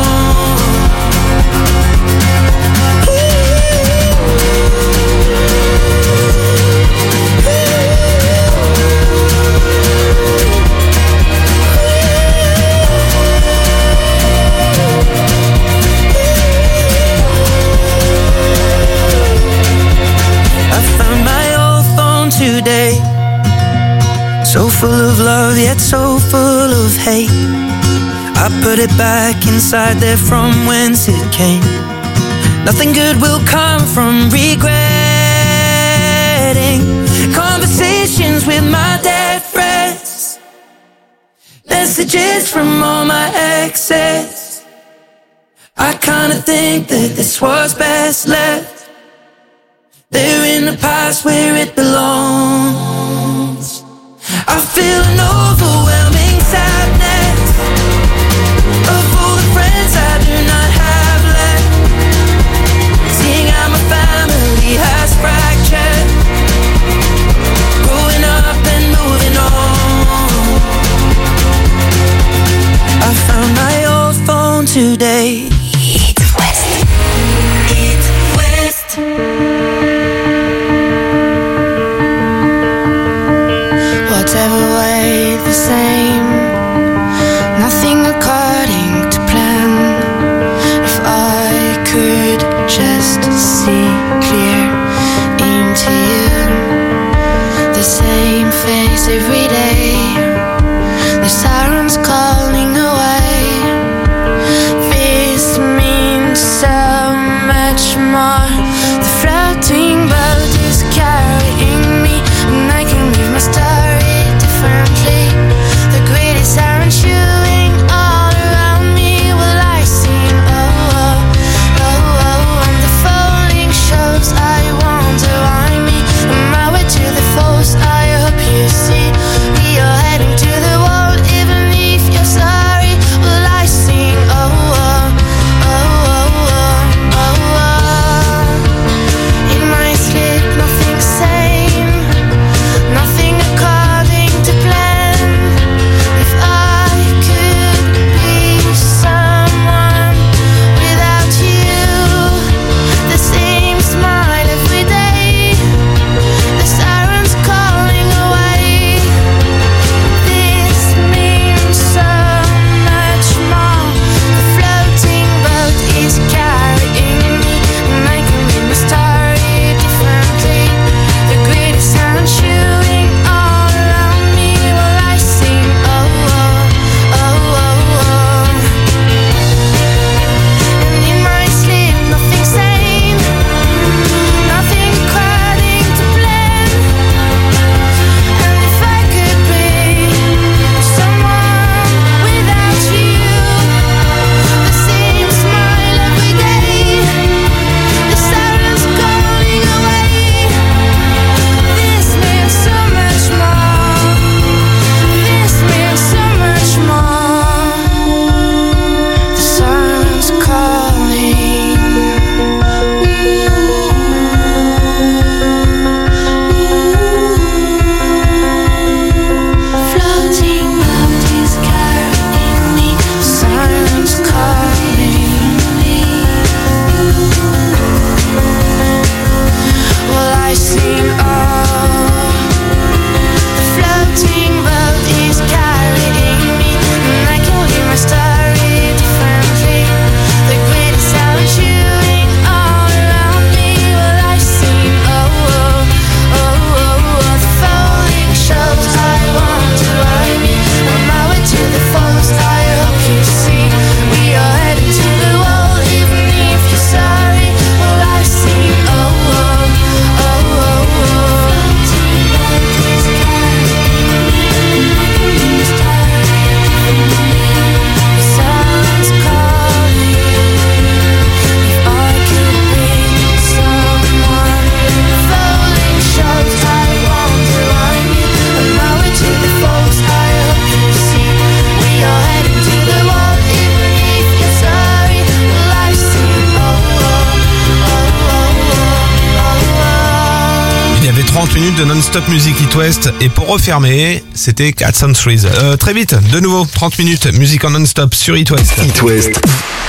I found my old phone today, so full of love yet so full of hate. I put it back inside there from whence it came. Nothing good will come from regretting conversations with my dead friends. Messages from all my exes. I kinda think that this was best left there in the past where it belongs. I feel an overwhelming sadness of all the friends I do not have left. Seeing how my family has fractured, growing up and moving on. I found my old phone today. It West. It West. Whatever way the same, nothing according to plan. If I could just see clear into you, the same face every day, the sirens calling away, this minutes de non-stop musique It West. Et pour refermer, c'était Cats and Trees. Euh, très vite, de nouveau, trente minutes, musique en non-stop sur It West. It West,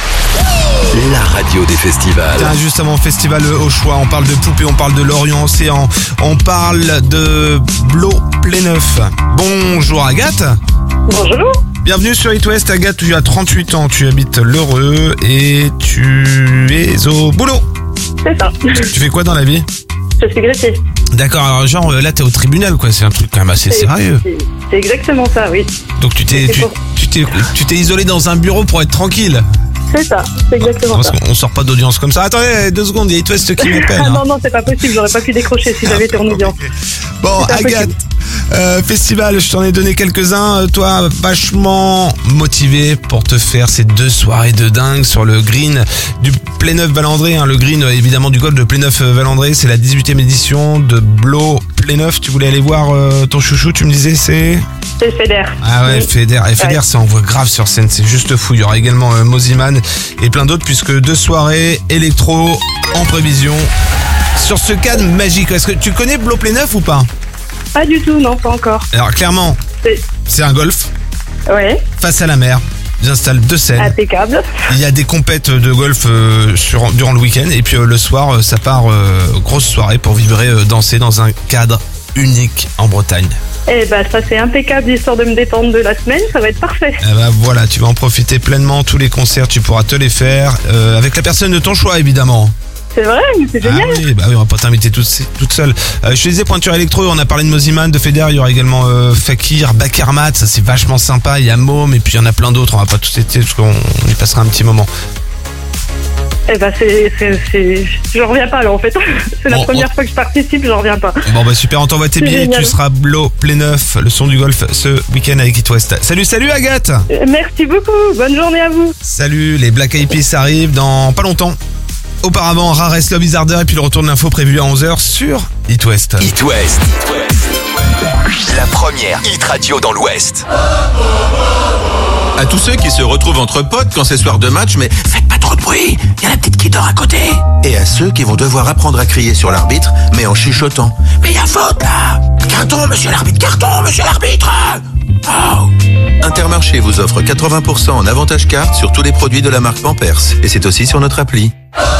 la radio des festivals. Tiens, juste avant festival au choix, on parle de poupée, on parle de Lorient Océan, on parle de Blo Pléneuf. Bonjour Agathe. Bonjour. Bienvenue sur It West. Agathe, tu as trente-huit ans, tu habites l'Heureux et tu es au boulot. C'est ça. Tu fais quoi dans la vie? Je suis greffier. D'accord, alors genre là t'es au tribunal quoi, c'est un truc quand même assez C'est- sérieux. c'est- C'est exactement ça, oui. Donc tu t'es C'est tu, pour- tu t'es tu t'es isolé dans un bureau pour être tranquille. C'est ça, c'est exactement Parce ça. qu'on sort pas d'audience comme ça. Attendez, deux secondes, il y a It West qui m'appelle. Ah hein. non, non, c'est pas possible, j'aurais pas pu décrocher si j'avais été en audience. Bon, C'est impossible. Agathe, euh, festival, je t'en ai donné quelques-uns. Euh, Toi, vachement motivé pour te faire ces deux soirées de dingue sur le green du Pléneuf-Valandré. Hein, le green, euh, évidemment, du golf de Pléneuf-Valandré. C'est la dix-huitième édition de Blo Pléneuf. Tu voulais aller voir euh, ton chouchou, tu me disais, c'est... C'est Feder. Ah ouais, Oui. Feder. Et Feder, Ouais. ça envoie grave sur scène, c'est juste fou. Il y aura également euh, Moziman et plein d'autres, puisque deux soirées électro en prévision sur ce cadre magique. Est-ce que tu connais Blo Pléneuf ou pas? Pas du tout, non, pas encore. Alors clairement, C'est... c'est un golf Ouais, face à la mer. Ils installent deux scènes. impeccable. Il y a des compètes de golf euh, sur, durant le week-end. Et puis euh, le soir, euh, ça part euh, grosse soirée pour vibrer, euh, danser dans un cadre unique en Bretagne. Eh ben, ça c'est impeccable, histoire de me détendre de la semaine, ça va être parfait. Eh ben, voilà, tu vas en profiter pleinement. Tous les concerts, tu pourras te les faire euh, avec la personne de ton choix, évidemment. C'est vrai, mais c'est Ah génial. oui, bah oui, on va pas t'inviter toute, toute seule. Euh, je te disais pointure électro, on a parlé de Moziman, de Feder, il y aura également euh, Fakir, Bakermat, ça c'est vachement sympa, il y a Môme et puis il y en a plein d'autres, on va pas tous citer parce qu'on on y passera un petit moment. Eh ben, c'est... c'est, c'est... J'en reviens pas là en fait. C'est la Bon, première on- fois que je participe, j'en reviens pas. Bon bah super, on t'envoie tes C'est billets, génial. tu seras Blo Pléneuf, le son du golf ce week-end avec It West. Salut, salut Agathe. Euh, Merci beaucoup, bonne journée à vous. Salut, les Black Eyed Peas arrivent dans pas longtemps. Auparavant, Rarest Love Is Harder et puis le retour de l'info prévu à onze heures sur It West. It West, la première hit radio dans l'Ouest. À tous ceux qui se retrouvent entre potes quand c'est soir de match, mais faites pas trop de bruit, il y a la petite qui dort à côté. Et à ceux qui vont devoir apprendre à crier sur l'arbitre, mais en chuchotant. Mais il y a faute là. Carton, monsieur l'arbitre, carton, monsieur l'arbitre. Oh. Intermarché vous offre quatre-vingts pour cent en avantage carte sur tous les produits de la marque Pampers. Et c'est aussi sur notre appli.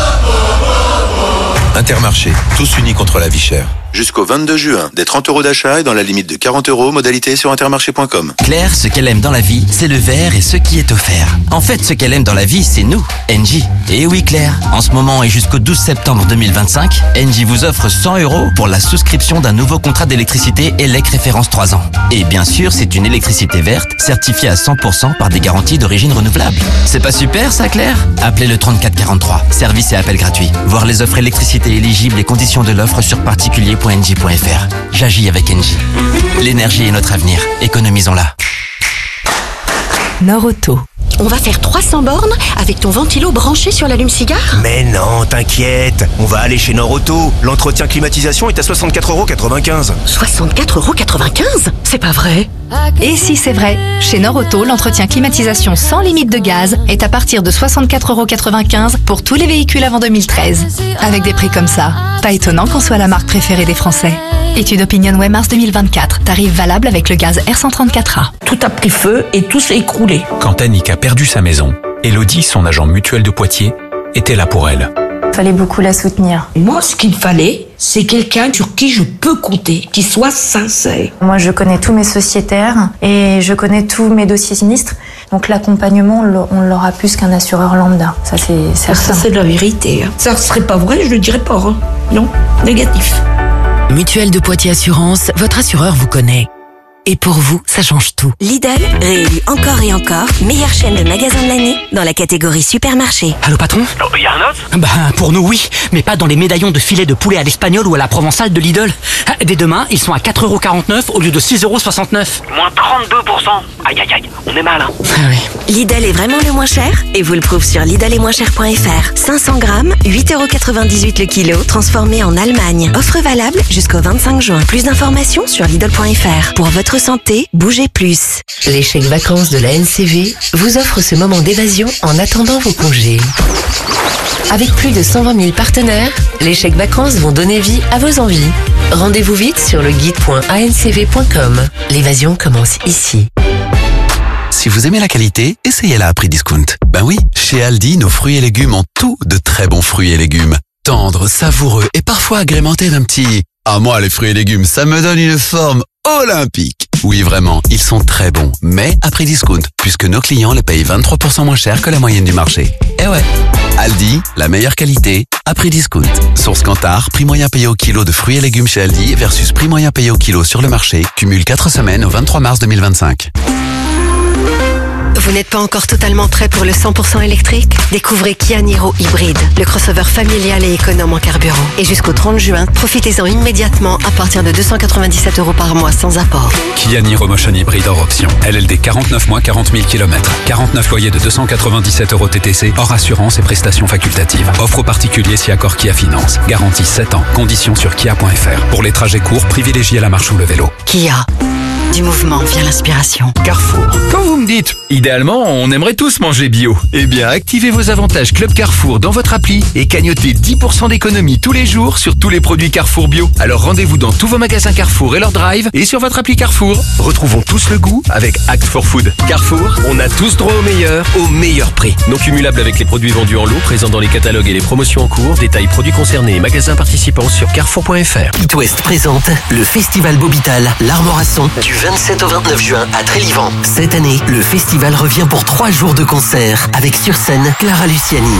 Intermarché, tous unis contre la vie chère. Jusqu'au vingt-deux juin, des trente euros d'achat et dans la limite de quarante euros, modalité sur intermarché point com. Claire, ce qu'elle aime dans la vie, c'est le verre et ce qui est offert. En fait, ce qu'elle aime dans la vie, c'est nous, Engie. Et oui, Claire, en ce moment et jusqu'au douze septembre deux mille vingt-cinq, Engie vous offre cent euros pour la souscription d'un nouveau contrat d'électricité E L E C référence trois ans. Et bien sûr, c'est une électricité verte, certifiée à cent pour cent par des garanties d'origine renouvelable. C'est pas super, ça, Claire? Appelez le trente-quatre quarante-trois. Service et appel gratuit. Voir les offres électricité éligibles et conditions de l'offre sur particulier point engie point f r. J'agis avec Engie. L'énergie est notre avenir. Économisons-la. Nord-Auto. On va faire trois cents bornes avec ton ventilo branché sur l'allume-cigare? Mais non, t'inquiète, on va aller chez Nord-Auto. L'entretien climatisation est à soixante-quatre euros quatre-vingt-quinze. soixante-quatre euros quatre-vingt-quinze? C'est pas vrai. Et si c'est vrai, chez Nord-Auto, l'entretien climatisation sans limite de gaz est à partir de soixante-quatre euros quatre-vingt-quinze pour tous les véhicules avant deux mille treize. Avec des prix comme ça, pas étonnant qu'on soit la marque préférée des Français. Étude Opinionway mars deux mille vingt-quatre. Tarif valable avec le gaz R cent trente-quatre A. Tout a pris feu et tout s'est écroulé. Quand Annick a perdu sa maison, Elodie, son agent mutuel de Poitiers, était là pour elle. Fallait beaucoup la soutenir. Moi, ce qu'il fallait, c'est quelqu'un sur qui je peux compter, qui soit sincère. Moi, je connais tous mes sociétaires et je connais tous mes dossiers sinistres. Donc l'accompagnement, on l'a- on l'aura plus qu'un assureur lambda. Ça, c'est certain. Ça, c'est de la vérité. hein. Ça serait pas vrai, je le dirais pas. hein. Non, négatif. Mutuelle de Poitiers Assurance, votre assureur vous connaît. Et pour vous, ça change tout. Lidl, réélu encore et encore, meilleure chaîne de magasins de l'année dans la catégorie supermarché. Allô patron? Il y a un autre? Bah pour nous oui, mais pas dans les médaillons de filet de poulet à l'espagnol ou à la provençale de Lidl. Ah, Dès demain, ils sont à quatre euros quarante-neuf au lieu de six euros soixante-neuf. Moins trente-deux pour cent. Aïe aïe aïe, on est mal hein. Ah oui. Lidl est vraiment le moins cher et vous le prouve sur lidl et moins cher point f r. cinq cents grammes, huit euros quatre-vingt-dix-huit le kilo, transformé en Allemagne. Offre valable jusqu'au vingt-cinq juin. Plus d'informations sur lidl point f r. Pour votre santé, bougez plus. Les chèques vacances de la N C V vous offrent ce moment d'évasion en attendant vos congés. Avec plus de cent vingt mille partenaires, les chèques vacances vont donner vie à vos envies. Rendez-vous vite sur le guide point a n c v point com. L'évasion commence ici. Si vous aimez la qualité, essayez-la à prix discount. Ben oui, chez Aldi, nos fruits et légumes ont tous de très bons fruits et légumes. Tendres, savoureux et parfois agrémentés d'un petit... Ah moi, les fruits et légumes, ça me donne une forme olympique. Oui, vraiment, ils sont très bons, mais à prix discount, puisque nos clients les payent vingt-trois pour cent moins cher que la moyenne du marché. Eh ouais, Aldi, la meilleure qualité, à prix discount. Source Kantar, prix moyen payé au kilo de fruits et légumes chez Aldi versus prix moyen payé au kilo sur le marché, cumule quatre semaines au vingt-trois mars deux mille vingt-cinq. Vous n'êtes pas encore totalement prêt pour le cent pour cent électrique? Découvrez Kia Niro Hybride, le crossover familial et économe en carburant. Et jusqu'au trente juin, profitez-en immédiatement à partir de deux cent quatre-vingt-dix-sept euros par mois sans apport. Kia Niro Motion Hybride hors option. L L D quarante-neuf mois, quarante mille kilomètres. quarante-neuf loyers de deux cent quatre-vingt-dix-sept euros T T C, hors assurance et prestations facultatives. Offre aux particuliers si accord Kia Finance. Garantie sept ans. Conditions sur kia point f r. Pour les trajets courts, privilégiez la marche ou le vélo. Kia. Du mouvement vient l'inspiration. Carrefour. Quand vous me dites, idéalement, on aimerait tous manger bio. Eh bien, activez vos avantages Club Carrefour dans votre appli et cagnotez dix pour cent d'économie tous les jours sur tous les produits Carrefour bio. Alors rendez-vous dans tous vos magasins Carrefour et leur drive et sur votre appli Carrefour. Retrouvons tous le goût avec Act for Food. Carrefour, on a tous droit au meilleur, au meilleur prix. Non cumulable avec les produits vendus en lot, présents dans les catalogues et les promotions en cours. Détails produits concernés et magasins participants sur carrefour point f r. It West présente le Festival Bobital, l'Armorasson, du vingt-sept au vingt-neuf juin à Trélivan. Cette année, le festival revient pour trois jours de concert avec sur scène Clara Luciani,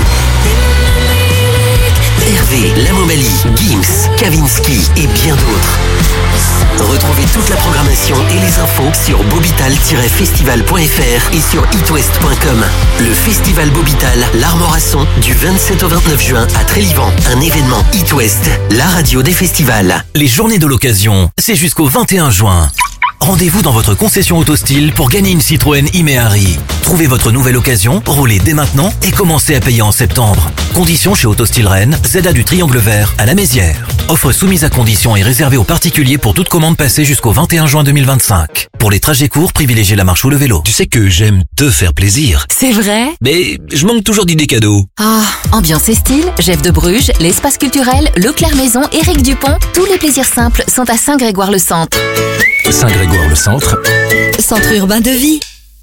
Hervé, Lamomalie, Gims, Kavinsky et bien d'autres. Retrouvez toute la programmation et les infos sur bobital tiret festival point f r et sur itwest point com. Le Festival Bobital, l'Armorasson, du vingt-sept au vingt-neuf juin à Trélivan. Un événement It West, la radio des festivals. Les journées de l'occasion, c'est jusqu'au vingt et un juin. Rendez-vous dans votre concession Autostyle pour gagner une Citroën e-Méhari. Trouvez votre nouvelle occasion, roulez dès maintenant et commencez à payer en septembre. Conditions chez Autostyle Rennes, Z A du Triangle Vert à la Mézière. Offre soumise à conditions et réservée aux particuliers pour toute commande passée jusqu'au vingt et un juin deux mille vingt-cinq. Pour les trajets courts, privilégiez la marche ou le vélo. Tu sais que j'aime te faire plaisir. C'est vrai? Mais je manque toujours d'idées cadeaux. Ah, ambiance et style, Jeff de Bruges, l'espace culturel, Leclerc Maison, Éric Dupont, tous les plaisirs simples sont à Saint-Grégoire-le-Centre. Saint-Grégoire-le-Centre. Centre urbain de vie.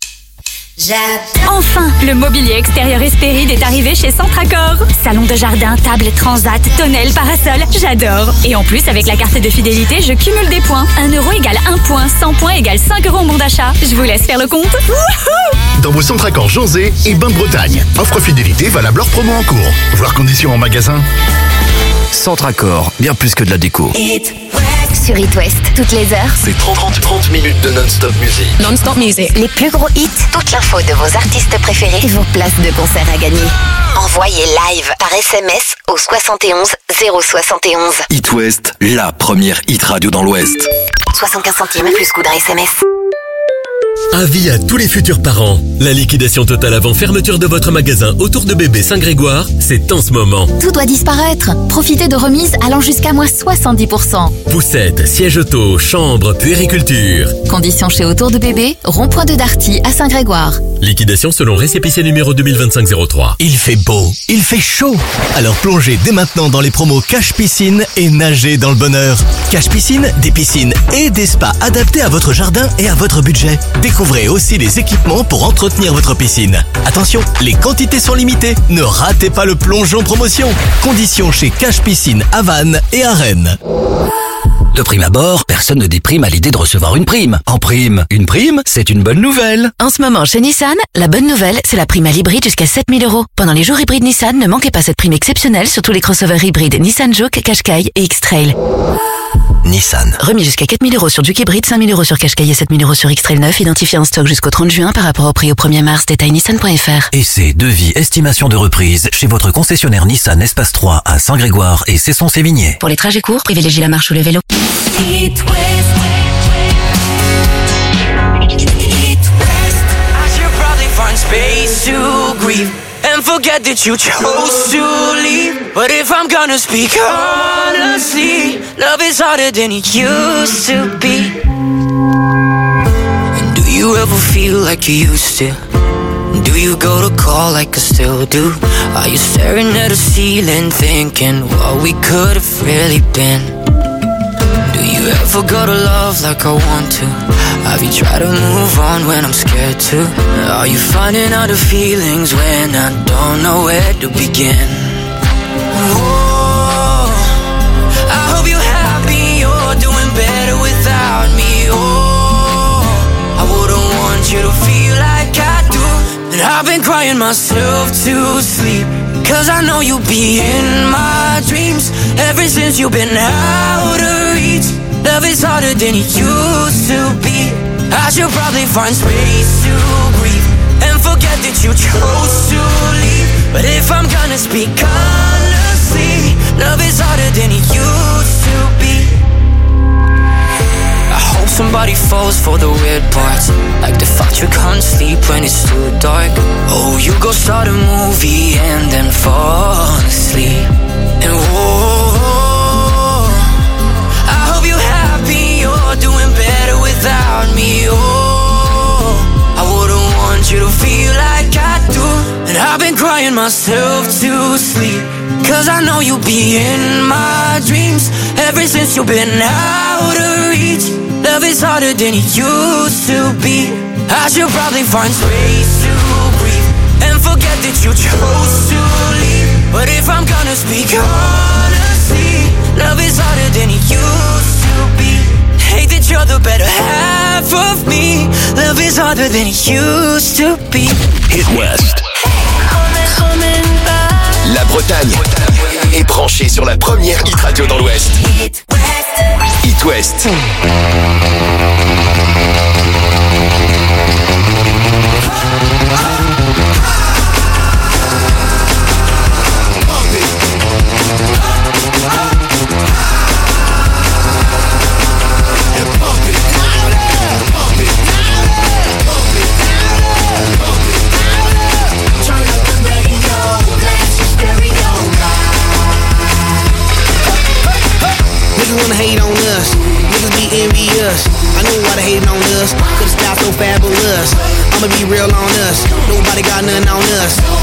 Enfin, le mobilier extérieur Hespéride est arrivé chez Centracor. Salon de jardin, table, transat, tonnelle, parasol, j'adore. Et en plus, avec la carte de fidélité, je cumule des points. un euro égale un point, cent points égale cinq euros en bon d'achat. Je vous laisse faire le compte. Wouhou! Dans vos Centracor Jonzé et Bain de Bretagne. Offre fidélité valable hors promo en cours. Voir conditions en magasin. Centracor, bien plus que de la déco. Sur It West, toutes les heures. C'est trente minutes de non-stop musique. Non-stop music. Les plus gros hits, toute l'info de vos artistes préférés et vos places de concert à gagner. Envoyez live par S M S au soixante et onze zéro soixante et onze. It West, la première hit radio dans l'Ouest. soixante-quinze centimes plus coût d'un S M S. Avis à tous les futurs parents. La liquidation totale avant fermeture de votre magasin autour de bébé Saint-Grégoire, c'est en ce moment. Tout doit disparaître. Profitez de remises allant jusqu'à moins soixante-dix pour cent. Poussettes, sièges auto, chambres, puériculture. Conditions chez Autour de bébé, rond-point de Darty à Saint-Grégoire. Liquidation selon récépissé numéro deux mille vingt-cinq zéro trois. Il fait beau, il fait chaud. Alors plongez dès maintenant dans les promos Cash Piscine et nagez dans le bonheur. Cash Piscine, des piscines et des spas adaptés à votre jardin et à votre budget. Découvrez aussi les équipements pour entretenir votre piscine. Attention, les quantités sont limitées. Ne ratez pas le plongeon promotion. Conditions chez Cash Piscine à Vannes et à Rennes. De prime abord, personne ne déprime à l'idée de recevoir une prime. En prime, une prime, c'est une bonne nouvelle. En ce moment, chez Nissan, la bonne nouvelle, c'est la prime à l'hybride jusqu'à sept mille euros. Pendant les jours hybrides Nissan, ne manquez pas cette prime exceptionnelle sur tous les crossovers hybrides Nissan Juke, Qashqai et X-Trail. Nissan. Remis jusqu'à quatre mille euros sur Juke hybride, cinq mille euros sur Qashqai et sept mille euros sur X-Trail neuf, identifié en stock jusqu'au trente juin par rapport au prix au premier mars, détail nissan point f r. Essai, devis, estimation de reprise chez votre concessionnaire Nissan Espace trois à Saint-Grégoire et Cesson-Sévigné. Pour les trajets courts, privilégiez la marche ou le vélo. It West. It West. I should probably find space to grieve and forget that you chose to leave. But if I'm gonna speak honestly, love is harder than it used to be. And do you ever feel like you used to? Do you go to call like I still do? Are you staring at the ceiling thinking what we could have really been? Do you ever go to love like I want to? Have you tried to move on when I'm scared to? Are you finding out the feelings when I don't know where to begin? Oh, I hope you're happy, you're doing better without me. Oh, I wouldn't want you to feel like I do. And I've been crying myself to sleep, cause I know you'll be in my dreams. Ever since you've been out of reach, love is harder than it used to be. I should probably find space to breathe and forget that you chose to leave. But if I'm gonna speak honestly, love is harder than it used to be. I hope somebody falls for the weird parts, like the fact you can't sleep when it's too dark. Oh, you go start a movie and then fall asleep. And whoa, I hope you're happy, you're doing better without me. Oh, I wouldn't want you to feel like I do. And I've been crying myself to sleep, cause I know you'll be in my dreams. Ever since you've been out of reach, love is harder than it used to be. I should probably find space to breathe and forget that you chose to leave. But if I'm gonna speak honestly, love is harder than it used to be. Hate that you're the better half of me. Love is harder than it used to be. Hit West. La Bretagne est branchée sur la première hit radio dans l'Ouest. Hit West. Niggas wanna hate on us, niggas be envious. I know why they hating on us, cause the style so fabulous. I'ma be real on us, nobody got nothing on us.